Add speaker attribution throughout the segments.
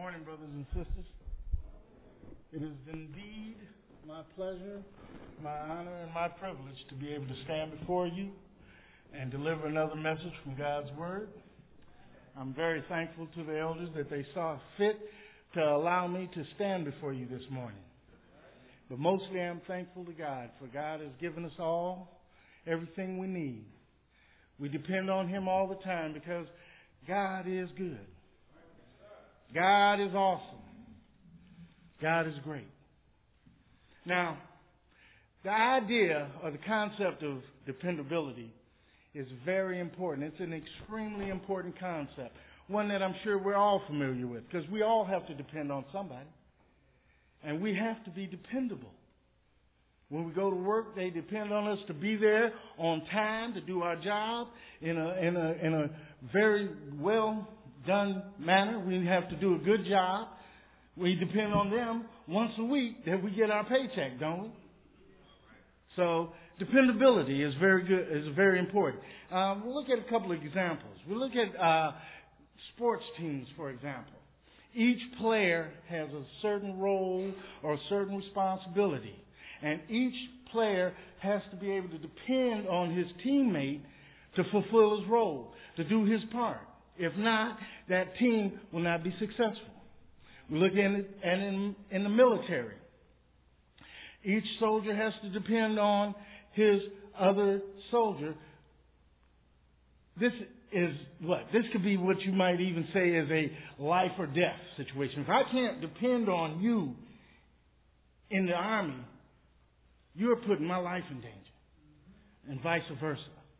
Speaker 1: morning, brothers and sisters. It is indeed my pleasure, my honor, and my privilege to be able to stand before you and deliver another message from God's Word. I'm very thankful to the elders that they saw fit to allow me to stand before you this morning. But mostly I'm thankful to God, for God has given us all everything we need. We depend on Him all the time because God is good. God is awesome. God is great. Now, the idea or the concept of dependability is very important. It's an extremely important concept. One that I'm sure we're all familiar with, because we all have to depend on somebody. And we have to be dependable. When we go to work, they depend on us to be there on time, to do our job in a very well done manner. We have to do a good job. We depend on them once a week that we get our paycheck, don't we? So dependability is very good, is very important. We'll look at a couple of examples. We'll look at sports teams, for example. Each player has a certain role or a certain responsibility. And each player has to be able to depend on his teammate to fulfill his role, to do his part. If not, that team will not be successful. We look at it in the military. Each soldier has to depend on his other soldier. This is what? This could be what you might even say is a life or death situation. If I can't depend on you in the army, you're putting my life in danger, and vice versa.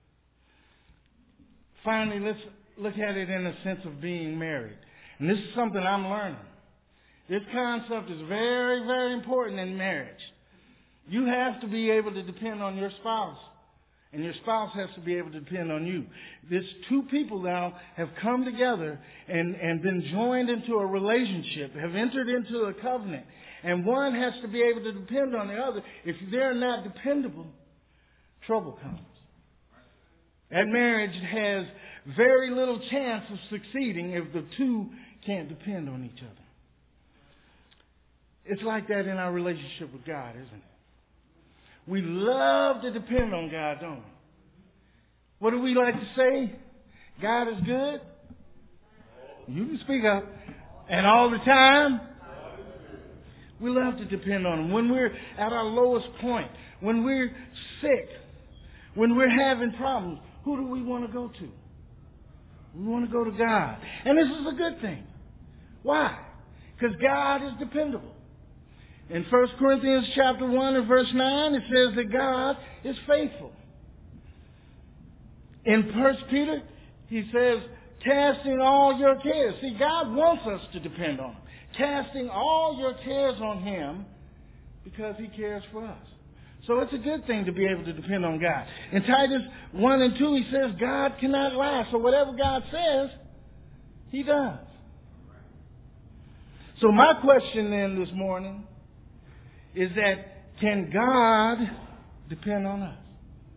Speaker 1: Finally, let's look at it in a sense of being married. And this is something I'm learning. This concept is very, very important in marriage. You have to be able to depend on your spouse, and your spouse has to be able to depend on you. These two people now have come together and been joined into a relationship, have entered into a covenant. And one has to be able to depend on the other. If they're not dependable, trouble comes. That marriage has very little chance of succeeding if the two can't depend on each other. It's like that in our relationship with God, isn't it? We love to depend on God, don't we? What do we like to say? God is good. You can speak up. And all the time. We love to depend on Him. When we're at our lowest point, when we're sick, when we're having problems, who do we want to go to? We want to go to God. And this is a good thing. Why? Because God is dependable. In 1 Corinthians chapter 1 and verse 9, it says that God is faithful. In 1 Peter, he says, casting all your cares. See, God wants us to depend on Him. Casting all your cares on Him because He cares for us. So it's a good thing to be able to depend on God. In Titus 1 and 2, he says God cannot lie. So whatever God says, He does. So my question then this morning is that can God depend on us?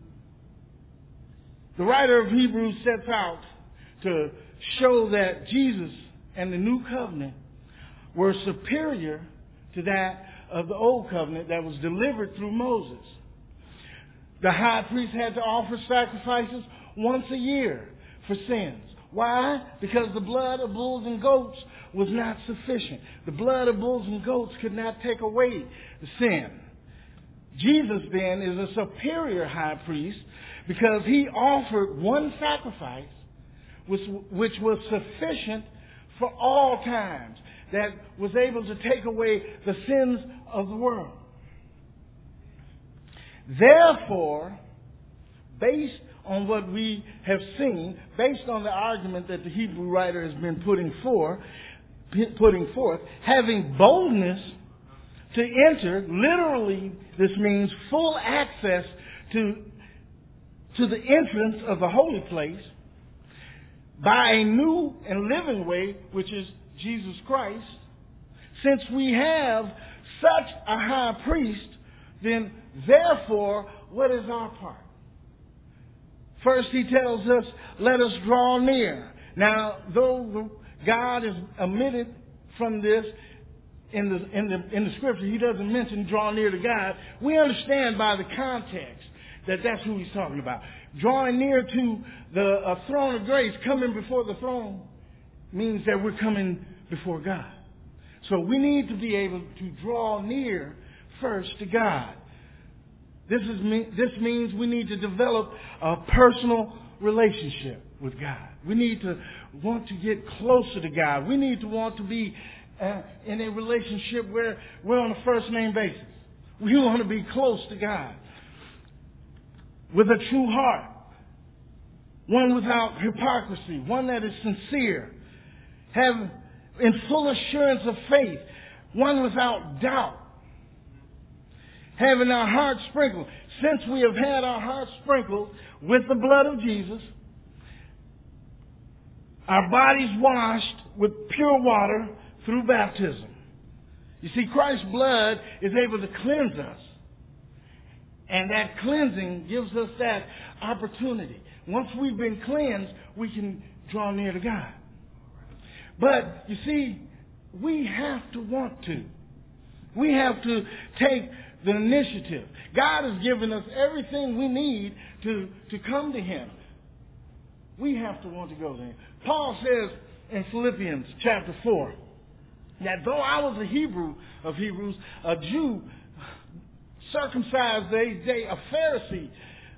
Speaker 1: The writer of Hebrews sets out to show that Jesus and the new covenant were superior to that of the old covenant that was delivered through Moses. The high priest had to offer sacrifices once a year for sins. Why? Because the blood of bulls and goats was not sufficient. The blood of bulls and goats could not take away the sin. Jesus then is a superior high priest because He offered one sacrifice which was sufficient for all times, that was able to take away the sins of the world. Therefore, based on what we have seen, based on the argument that the Hebrew writer has been putting forth, having boldness to enter, literally this means full access to the entrance of the holy place by a new and living way, which is Jesus Christ. Since we have such a high priest, then therefore, what is our part? First, he tells us, let us draw near. Now, though God is omitted from this in the scripture. He doesn't mention draw near to God. We understand by the context that that's who he's talking about. Drawing near to the throne of grace, coming before the throne, means that we're coming before God. So we need to be able to draw near first to God. This means we need to develop a personal relationship with God. We need to want to get closer to God. We need to want to be in a relationship where we're on a first name basis. We want to be close to God with a true heart, one without hypocrisy, one that is sincere, have in full assurance of faith, one without doubt, having our hearts sprinkled. Since we have had our hearts sprinkled with the blood of Jesus, our bodies washed with pure water through baptism. You see, Christ's blood is able to cleanse us. And that cleansing gives us that opportunity. Once we've been cleansed, we can draw near to God. But, you see, we have to want to. We have to take the initiative. God has given us everything we need to come to Him. We have to want to go to Him. Paul says in Philippians chapter 4 that though I was a Hebrew of Hebrews, a Jew, circumcised a Pharisee,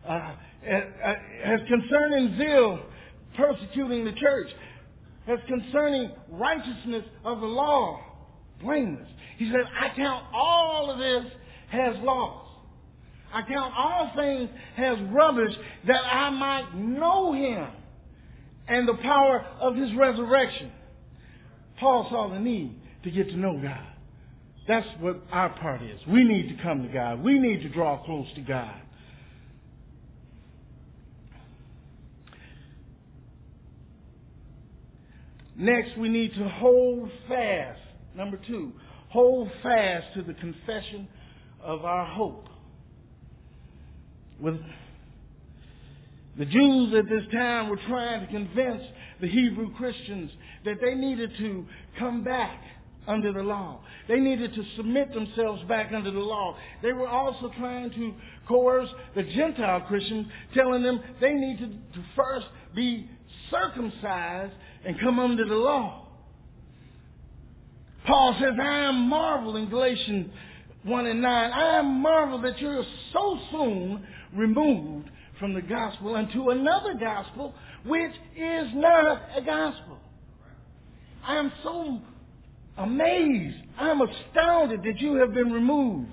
Speaker 1: as concerning zeal, persecuting the church, as concerning righteousness of the law, blameless. He said, I count all of this as loss. I count all things as rubbish that I might know Him and the power of His resurrection. Paul saw the need to get to know God. That's what our part is. We need to come to God. We need to draw close to God. Next, we need to hold fast. Number 2, hold fast to the confession of our hope. With the Jews at this time were trying to convince the Hebrew Christians that they needed to come back under the law. They needed to submit themselves back under the law. They were also trying to coerce the Gentile Christians, telling them they needed to first be circumcised and come under the law. Paul says, I am marveled in Galatians 1:9. I am marveled that you're so soon removed from the gospel unto another gospel, which is not a gospel. I am so amazed. I'm astounded that you have been removed.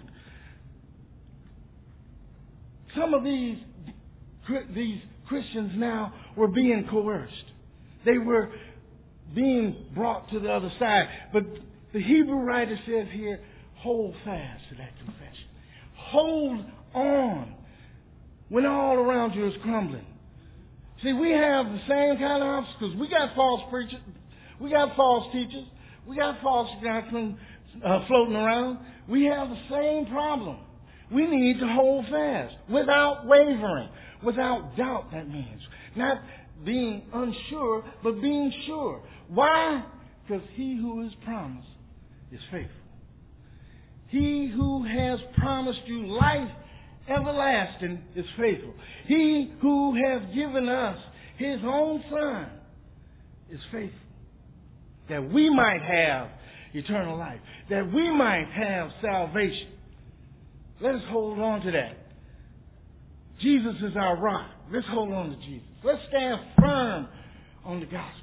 Speaker 1: Some of these Christians now were being coerced. They were being brought to the other side. But the Hebrew writer says here, hold fast to that confession. Hold on when all around you is crumbling. See, we have the same kind of obstacles. We got false preachers. We got false teachers. We got false doctrine floating around. We have the same problem. We need to hold fast without wavering, without doubt, that means. Not being unsure, but being sure. Why? Because He who is promised is faithful. He who has promised you life everlasting is faithful. He who has given us His own Son is faithful. That we might have eternal life. That we might have salvation. Let us hold on to that. Jesus is our rock. Let's hold on to Jesus. Let's stand firm on the gospel.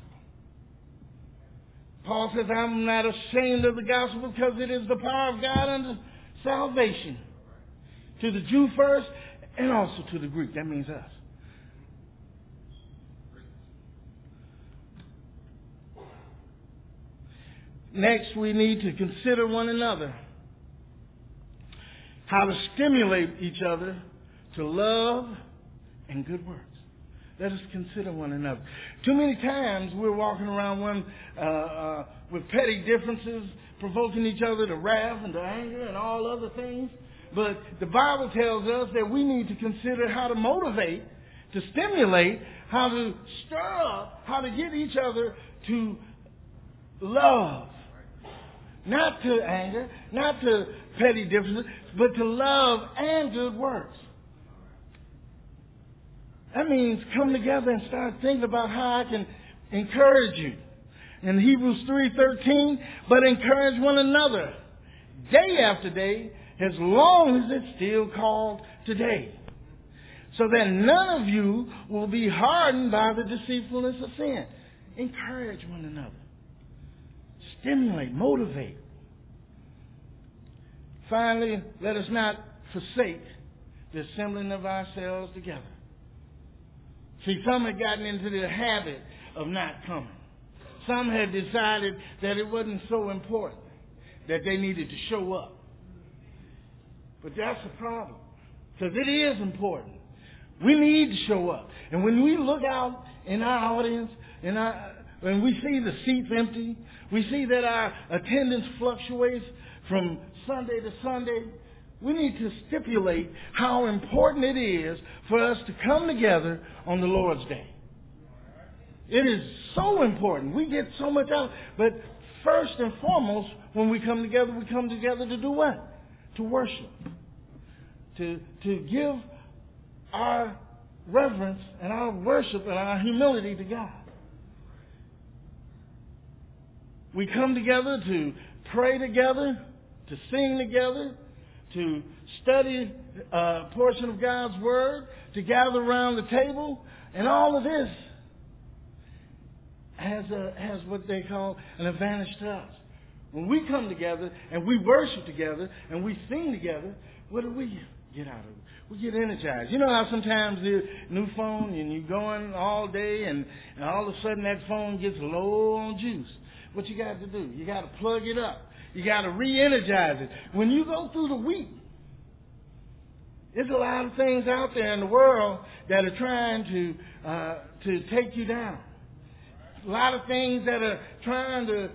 Speaker 1: Paul says, I'm not ashamed of the gospel because it is the power of God unto salvation. To the Jew first and also to the Greek. That means us. Next, we need to consider one another. How to stimulate each other to love and good works. Let us consider one another. Too many times we're walking around with petty differences, provoking each other to wrath and to anger and all other things. But the Bible tells us that we need to consider how to motivate, to stimulate, how to stir up, how to get each other to love not to anger, not to petty differences, but to love and good works. That means come together and start thinking about how I can encourage you. In Hebrews 3:13, but encourage one another day after day, as long as it's still called today, so that none of you will be hardened by the deceitfulness of sin. Encourage one another. Stimulate, motivate. Finally, let us not forsake the assembling of ourselves together. See, some had gotten into the habit of not coming. Some had decided that it wasn't so important, that they needed to show up. But that's the problem, because it is important. We need to show up. And when we look out in our audience, when we see the seats empty, we see that our attendance fluctuates from Sunday to Sunday, we need to stipulate how important it is for us to come together on the Lord's Day. It is so important. We get so much out. But first and foremost, when we come together to do what? To worship. To give our reverence and our worship and our humility to God. We come together to pray together, to sing together, to study a portion of God's Word, to gather around the table, and all of this has what they call an advantage to us. When we come together and we worship together and we sing together, what do we get out of it? We get energized. You know how sometimes the new phone and you're going all day and all of a sudden that phone gets low on juice. What you got to do? You got to plug it up. You got to re-energize it. When you go through the week, there's a lot of things out there in the world that are trying to take you down. A lot of things that are trying to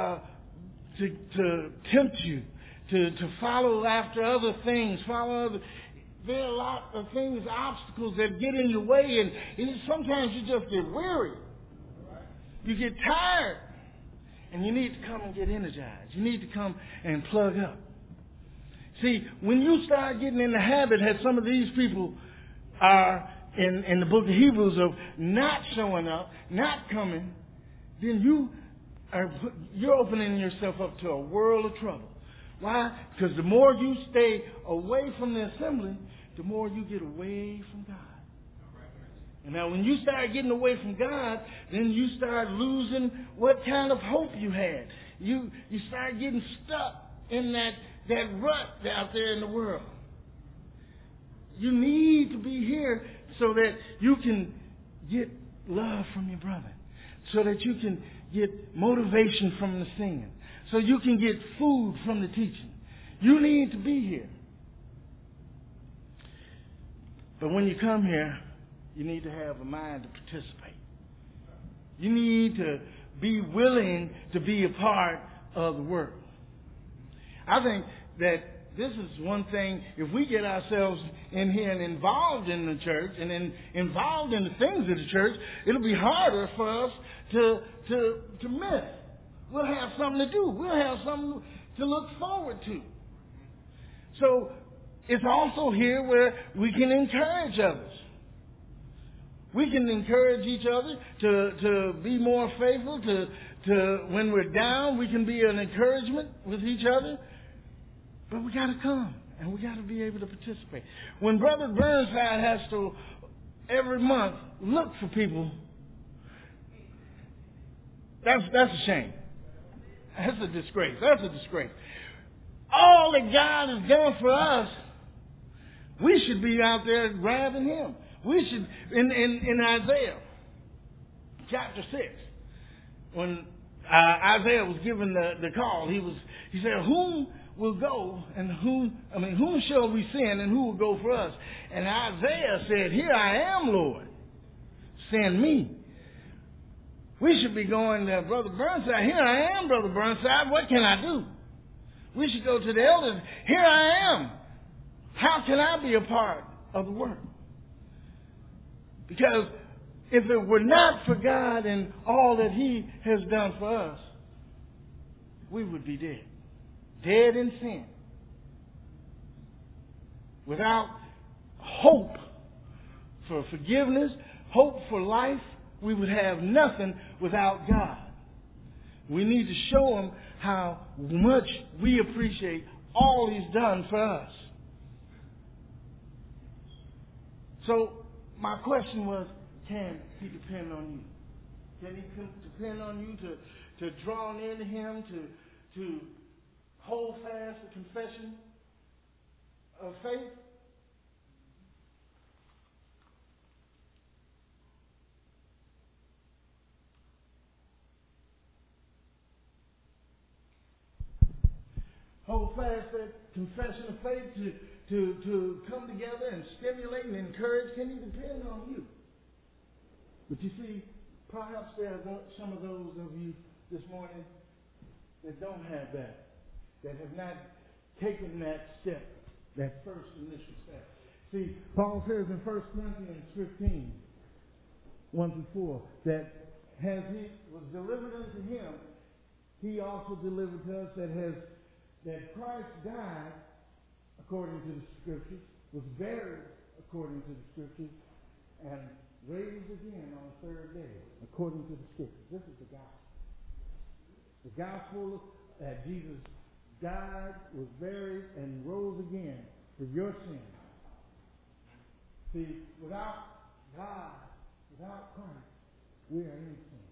Speaker 1: tempt you to follow after other things, there are a lot of things, obstacles that get in your way, and sometimes you just get weary. You get tired, and you need to come and get energized. You need to come and plug up. See, when you start getting in the habit, as some of these people are in the book of Hebrews, of not showing up, not coming, then you're opening yourself up to a world of trouble. Why? Because the more you stay away from the assembly, the more you get away from God. And now when you start getting away from God, then you start losing what kind of hope you had. You start getting stuck in that rut out there in the world. You need to be here so that you can get love from your brother. So that you can get motivation from the singing. So you can get food from the teaching. You need to be here. But when you come here, you need to have a mind to participate. You need to be willing to be a part of the work. I think that this is one thing, if we get ourselves in here and involved in the church and then involved in the things of the church, it'll be harder for us to miss. We'll have something to do. We'll have something to look forward to. So it's also here where we can encourage others. We can encourage each other to be more faithful, to when we're down, we can be an encouragement with each other. But we got to come, and we got to be able to participate. When Brother Burnside has to, every month, look for people, that's a shame. That's a disgrace. That's a disgrace. All that God has done for us, we should be out there grabbing Him. We should, in Isaiah chapter 6, when Isaiah was given the call, he said, whom will go and whom shall we send and who will go for us? And Isaiah said, here I am, Lord. Send me. We should be going to Brother Burnside. Here I am, Brother Burnside. What can I do? We should go to the elders. Here I am. How can I be a part of the work? Because if it were not for God and all that He has done for us, we would be dead. dead in sin, without hope for forgiveness, hope for life, we would have nothing without God. We need to show Him how much we appreciate all He's done for us. So my question was, can He depend on you? Can He depend on you to draw near to Him, to hold fast the confession of faith? Hold fast that confession of faith to come together and stimulate and encourage. Can He depend on you? But you see, perhaps there are some of those of you this morning that don't have that have not taken that step, that first initial step. See, Paul says in 1 Corinthians 15, 1-4, that as He was delivered unto Him, He also delivered to us that Christ died according to the Scriptures, was buried according to the Scriptures, and raised again on the third day according to the Scriptures. This is the gospel. The gospel that Jesus died, was buried, and rose again for your sins. See, without God, without Christ, we are in sin.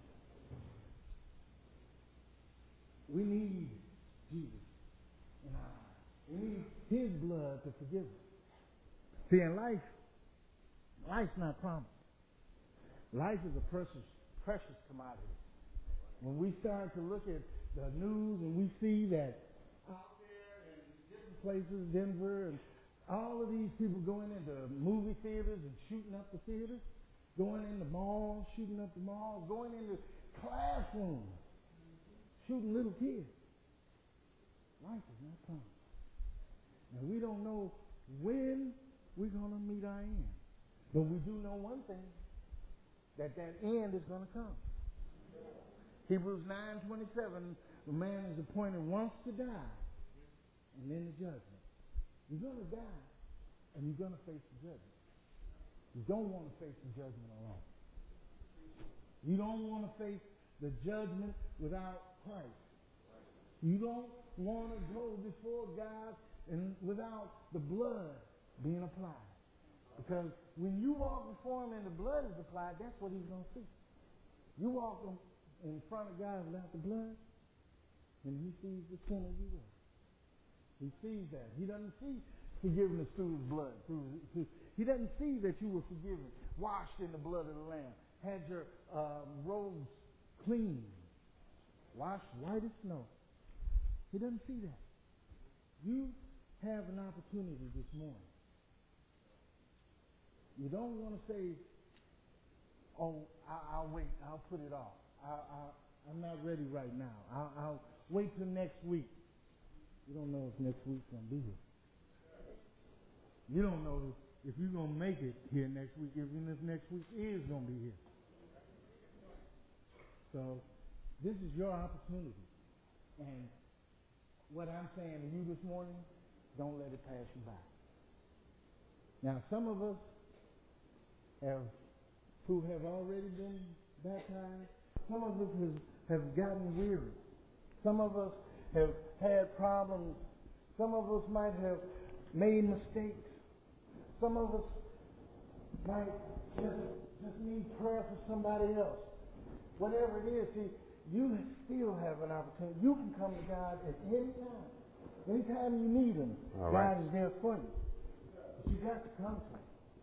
Speaker 1: We need Jesus in our lives. We need His blood to forgive us. See, in life's not promised. Life is a precious commodity. When we start to look at the news and we see that out there in different places, Denver, and all of these people going into movie theaters and shooting up the theaters, going into malls, shooting up the malls, going into classrooms, shooting little kids. Life is not promised. Now, we don't know when we're going to meet our end. But we do know one thing, that end is going to come. Hebrews 9:27, the man is appointed once to die, and then the judgment. You're going to die, and you're going to face the judgment. You don't want to face the judgment alone. You don't want to face the judgment without Christ. You don't want to go before God and without the blood being applied. Because when you walk before Him and the blood is applied, that's what He's going to see. You walk in front of God without the blood, and He sees the sin of you. He sees that. He doesn't see forgiveness through His blood. He doesn't see that you were forgiven, washed in the blood of the Lamb, had your robes clean, washed white as snow. He doesn't see that. You have an opportunity this morning. You don't want to say, oh, I'll wait, I'll put it off. I'm not ready right now. I'll wait till next week. You don't know if next week's going to be here. You don't know if you're going to make it here next week, even if next week is going to be here. So this is your opportunity. And what I'm saying to you this morning, don't let it pass you by. Now, some of us who have already been baptized, some of us have gotten weary. Some of us have had problems. Some of us might have made mistakes. Some of us might just need prayer for somebody else. Whatever it is, see, you still have an opportunity. You can come to God at any time. Anytime you need Him, God is there for you. But you got to come to Him.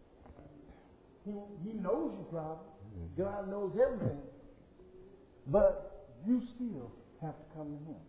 Speaker 1: He knows your problem. God knows everything. But you still have to come to Him.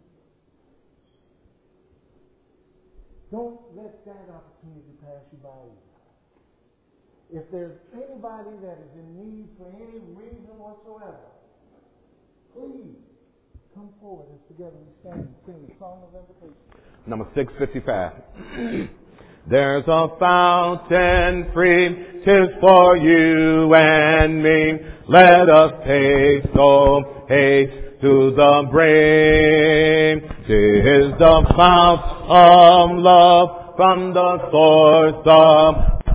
Speaker 1: Don't let that opportunity pass you by either. If there's anybody that is in need for any reason whatsoever, please come forward as together we stand and sing the song of invitation.
Speaker 2: Number 655. There's a fountain free, 'tis for you and me. Let us haste, oh haste to the brim. 'Tis the fount of love from the source of